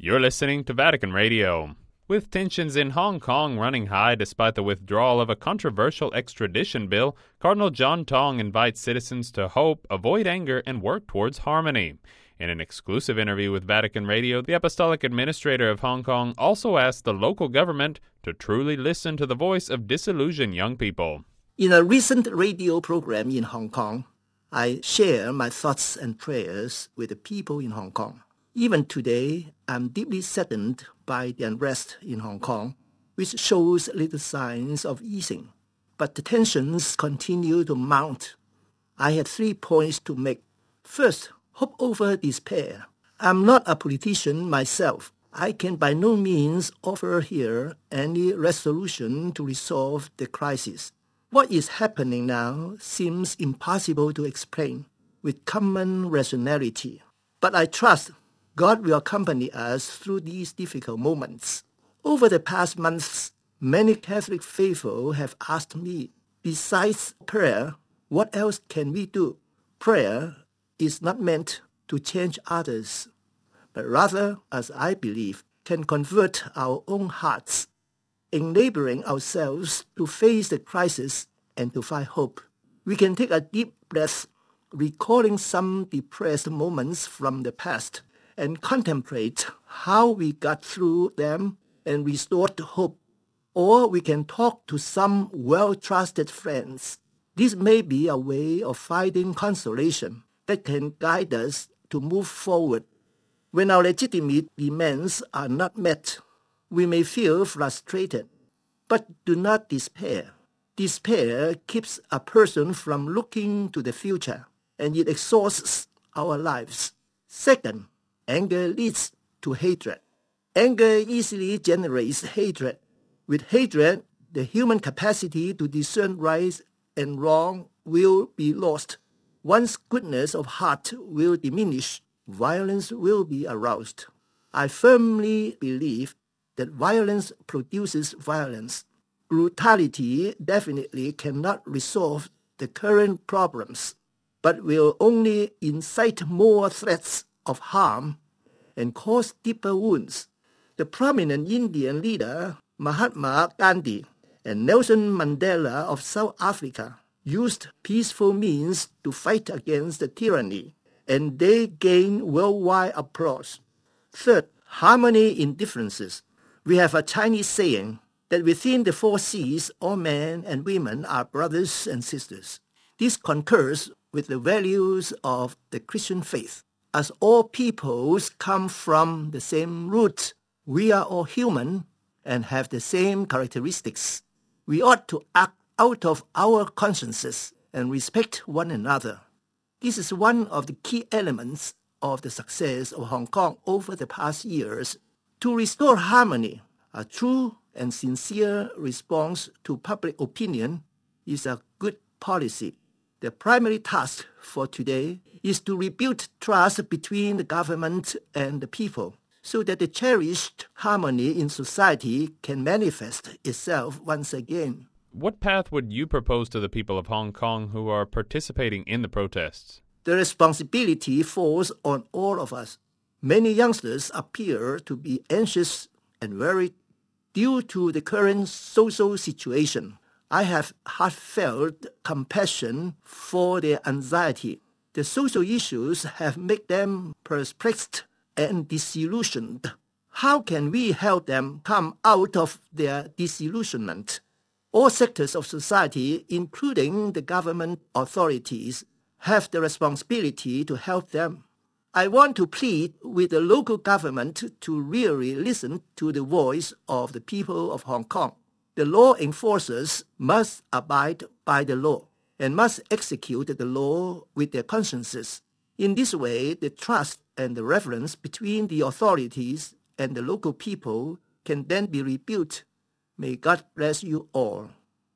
You're listening to Vatican Radio. With tensions in Hong Kong running high despite the withdrawal of a controversial extradition bill, Cardinal John Tong invites citizens to hope, avoid anger, and work towards harmony. In an exclusive interview with Vatican Radio, the Apostolic Administrator of Hong Kong also asked the local government to truly listen to the voice of disillusioned young people. In a recent radio program in Hong Kong, I share my thoughts and prayers with the people in Hong Kong. Even today, I'm deeply saddened by the unrest in Hong Kong, which shows little signs of easing. But the tensions continue to mount. I have 3 points to make. First, hope over despair. I'm not a politician myself. I can by no means offer here any resolution to resolve the crisis. What is happening now seems impossible to explain with common rationality. But I trust God will accompany us through these difficult moments. Over the past months, many Catholic faithful have asked me, besides prayer, what else can we do? Prayer is not meant to change others, but rather, as I believe, can convert our own hearts, enabling ourselves to face the crisis and to find hope. We can take a deep breath, recalling some depressed moments from the past, and contemplate how we got through them and restored hope. Or we can talk to some well-trusted friends. This may be a way of finding consolation that can guide us to move forward. When our legitimate demands are not met, we may feel frustrated, but do not despair. Despair keeps a person from looking to the future, and it exhausts our lives. Second, anger leads to hatred. Anger easily generates hatred. With hatred, the human capacity to discern right and wrong will be lost. One's goodness of heart will diminish. Violence will be aroused. I firmly believe that violence produces violence. Brutality definitely cannot resolve the current problems, but will only incite more threats of harm and cause deeper wounds. The prominent Indian leader Mahatma Gandhi and Nelson Mandela of South Africa used peaceful means to fight against the tyranny, and they gained worldwide applause. Third, harmony in differences. We have a Chinese saying that within the 4 C's, all men and women are brothers and sisters. This concurs with the values of the Christian faith. As all peoples come from the same root, we are all human and have the same characteristics. We ought to act out of our consciences and respect one another. This is one of the key elements of the success of Hong Kong over the past years. To restore harmony, a true and sincere response to public opinion is a good policy. The primary task for today is to rebuild trust between the government and the people so that the cherished harmony in society can manifest itself once again. What path would you propose to the people of Hong Kong who are participating in the protests? The responsibility falls on all of us. Many youngsters appear to be anxious and worried due to the current social situation. I have heartfelt compassion for their anxiety. The social issues have made them perplexed and disillusioned. How can we help them come out of their disillusionment? All sectors of society, including the government authorities, have the responsibility to help them. I want to plead with the local government to really listen to the voice of the people of Hong Kong. The law enforcers must abide by the law and must execute the law with their consciences. In this way, the trust and the reverence between the authorities and the local people can then be rebuilt. May God bless you all.